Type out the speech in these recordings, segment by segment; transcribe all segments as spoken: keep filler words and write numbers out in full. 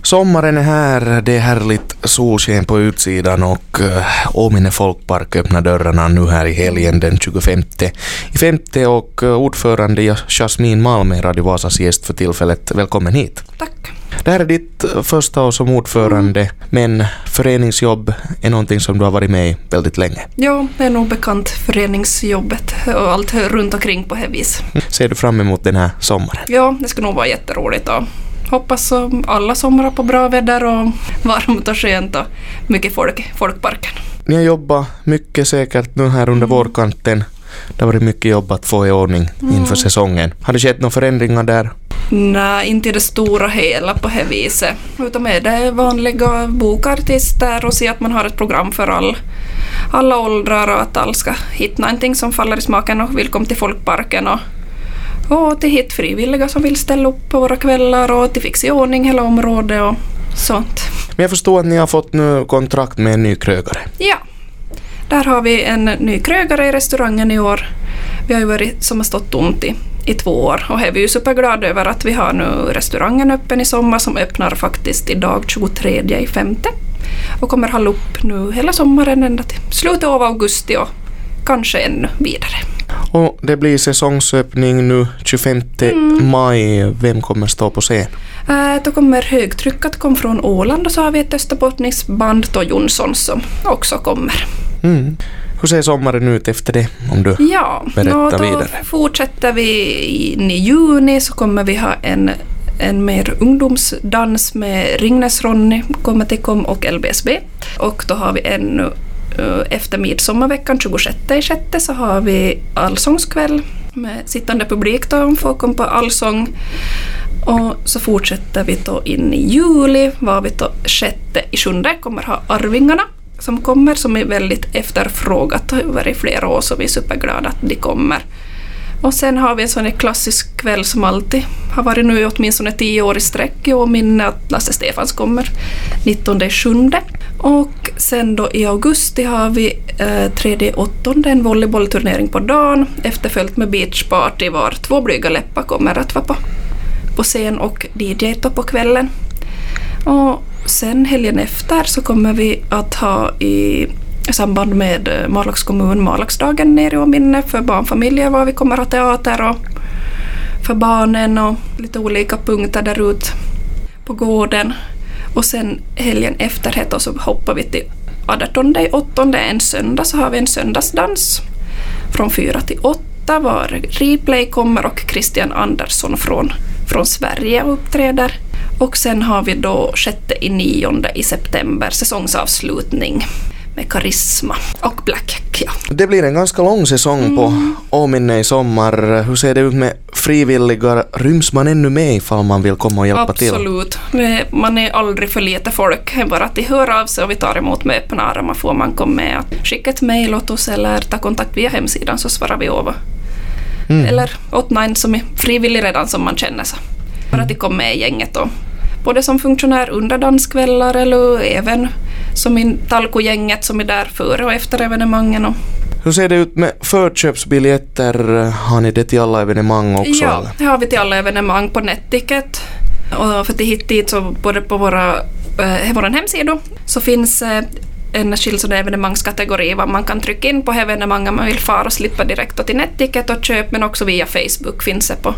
Sommaren är här, det är härligt solsken på utsidan och uh, Åminne folkpark öppnar dörrarna nu här i helgen den tjugofemte i femte och uh, ordförande Jasmin Malm är Radio Vasas gäst för tillfället. Välkommen hit. Tack. Det här är ditt första år som ordförande, mm. men föreningsjobb är någonting som du har varit med i väldigt länge. Ja, det är nog bekant föreningsjobbet och allt runt omkring på det vis. Ser du fram emot den här sommaren? Ja, det ska nog vara jätteroligt och hoppas alla somrar på bra väder och varmt och skönt och mycket folk i folkparken. Ni har jobbat mycket säkert nu här under mm. vårkanten. Det har varit mycket jobb att få i ordning inför mm. säsongen. Har det skett några förändringar där? Nej, inte det stora hela på det viset. Utan med det vanliga bokartister och se att man har ett program för all, alla åldrar och att alla ska hitta någonting som faller i smaken och vill komma till folkparken och, och till hit frivilliga som vill ställa upp på våra kvällar och till fixa i ordning hela området och sånt. Men jag förstår att ni har fått nu kontrakt med en ny krögare. Ja. Där har vi en ny krögare i restaurangen i år. Vi har ju varit som har stått tomt i, i två år och är vi ju superglada över att vi har nu restaurangen öppen i sommar som öppnar faktiskt idag tjugotredje i femte och kommer hålla upp nu hela sommaren ända till slutet av augusti och kanske ännu vidare. Och det blir säsongsöppning nu tjugofemte mm. maj. Vem kommer stå på scen? Äh, då kommer högtryck att komma från Åland och så har vi ett österbottniskt band Tå Jonsson som också kommer. Mm. Hur ser sommaren ut efter det om du ja, berättar då vidare? Fortsätter vi in i juni så kommer vi ha en, en mer ungdomsdans med Ringnes Ronny kommer till kom och L B S B. Och då har vi ännu efter midsommarveckan tjugosjätte i sjätte så har vi allsångskväll med sittande publik då om folk kommer på allsång. Och så fortsätter vi då in i juli var vi då sjätte i sjunde kommer ha Arvingarna som kommer som är väldigt efterfrågat över i flera år så vi är superglada att de kommer. Och sen har vi en sån här klassisk kväll som alltid har varit nu åtminstone tio år i sträck och minne att Lasse Stefans kommer nittonde sjunde. Och sen då i augusti har vi eh, tredje åttonde en volleybollturnering på dagen efterföljt med beachparty var två blyga läppar kommer att vara på, på scen och D J på kvällen. Och sen helgen efter så kommer vi att ha i samband med Malax kommun Malaxdagen nere i Åminne för barnfamiljer var vi kommer att ha teater och för barnen och lite olika punkter där ut på gården. Och sen helgen efter det så hoppar vi till artonde i åttonde en söndag så har vi en söndagsdans från fyra till åtta var Replay kommer och Christian Andersson från, från Sverige uppträder. Och sen har vi då sjätte i nionde i september säsongsavslutning med Karisma och Black. Ja. Det blir en ganska lång säsong mm. på Åminne i sommar. Hur ser det ut med frivilliga? Ryms man ännu med ifall man vill komma och hjälpa Absolut. till? Absolut. Man är aldrig för lite folk. Bara att de hör av sig och vi tar emot med öppna armar får man komma med. Att skicka ett mejl åt oss eller ta kontakt via hemsidan så svarar vi över. Mm. Eller åt någon som är frivillig redan som man känner sig. Bara att de kommer med i gänget och både som funktionär under danskvällar eller även som i Talko-gänget som är där före och efter evenemangen. Och hur ser det ut med förköpsbiljetter? Har ni det till alla evenemang också? Ja, eller? det har vi till alla evenemang på Netticket. Och för att hitta dit så både på våra, eh, vår hemsida så finns eh, en skild evenemangskategori vad man kan trycka in på evenemangen man vill fara och slippa direkt till Netticket och köpa men också via Facebook finns det på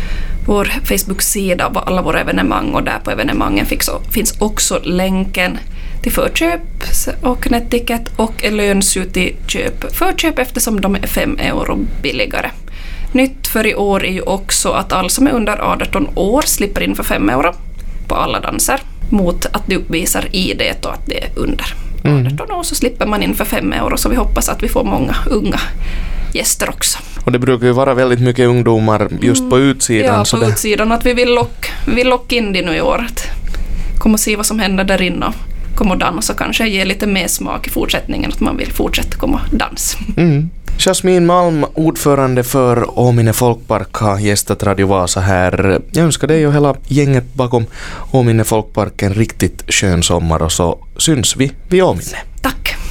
vår Facebook-sida av alla våra evenemang och där på evenemangen finns också länken till förköp och Netticket och löns ju till köp förköp eftersom de är fem euro billigare. Nytt för i år är ju också att alla som är under arton år slipper in för fem euro på alla danser mot att du uppvisar I D och att det är under arton år så slipper man in för fem euro så vi hoppas att vi får många unga gäster också. Och det brukar ju vara väldigt mycket ungdomar just mm. på utsidan. Ja, så på det... utsidan. Att vi vill locka vi lock in det nu i år. Kom och se vad som händer där inne och kom och dansa och kanske ge lite mer smak i fortsättningen att man vill fortsätta komma och dans. Mm. Jasmin Malm, ordförande för Åminne folkpark har gästat Radio Vasa här. Jag önskar dig och hela gänget bakom Åminne folkpark en riktigt skön sommar och så syns vi vid Åminne. Tack!